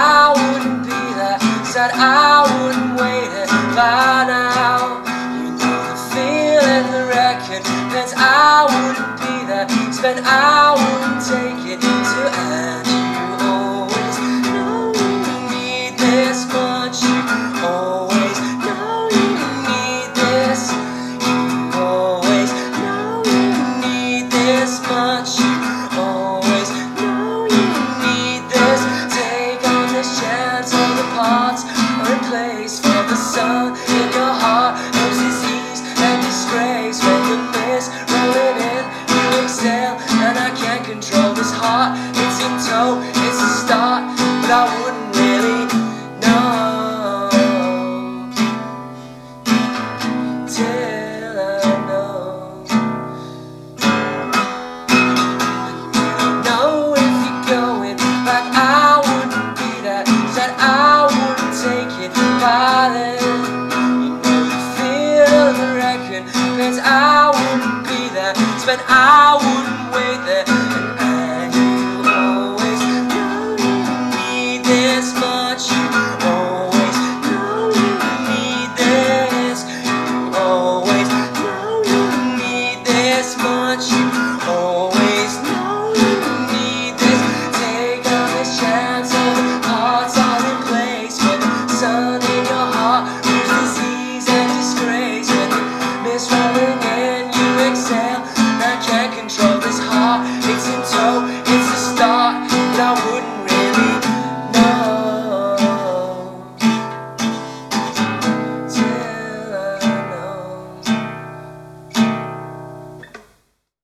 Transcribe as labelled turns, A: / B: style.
A: I wouldn't be that, said I wouldn't wait it by now. You know the feeling, the record, meant I wouldn't be that, spent I wouldn't take it to end. You always know you need this much, you always know you need this, you always know you need this much, you always know you need this. Take on this chance, all the parts are in place for the sun in your heart. Knows disease and disgrace when the mist rolling in, you exhale, and I can't control this heart. It's in tow, it's a start, but I wouldn't really know till I know. And you don't know if you're going back, I wouldn't be that, said I wouldn't take it by then. You know the feel of the record, meant I wouldn't be that, spent I